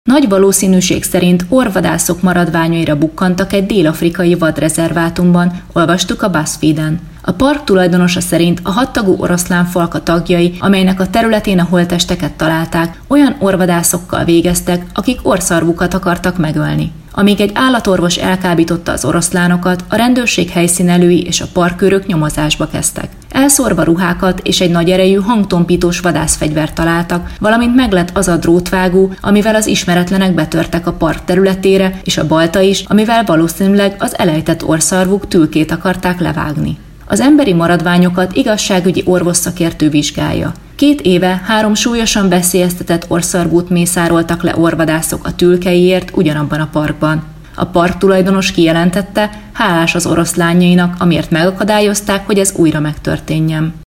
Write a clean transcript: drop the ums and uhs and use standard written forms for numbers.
Nagy valószínűség szerint orvvadászok maradványaira bukkantak egy dél-afrikai vadrezervátumban, olvastuk a BuzzFeeden. A park tulajdonosa szerint a 6 tagú oroszlánfalka tagjai, amelynek a területén a holttesteket találták, olyan orvvadászokkal végeztek, akik orrszarvukat akartak megölni. Amíg egy állatorvos elkábította az oroszlánokat, a rendőrség helyszínelői és a parkőrök nyomozásba kezdtek. Elszórva ruhákat és egy nagy erejű hangtompítós vadászfegyvert találtak, valamint meglett az a drótvágó, amivel az ismeretlenek betörtek a park területére, és a balta is, amivel valószínűleg az elejtett orrszarvuk tülkét akarták levágni. Az emberi maradványokat igazságügyi orvosszakértő vizsgálja. 2 éve 3 súlyosan veszélyeztetett orrszarvút mészároltak le orvvadászok a tülkeiért ugyanabban a parkban. A park tulajdonos kijelentette, hálás az oroszlánjainak, amiért megakadályozták, hogy ez újra megtörténjen.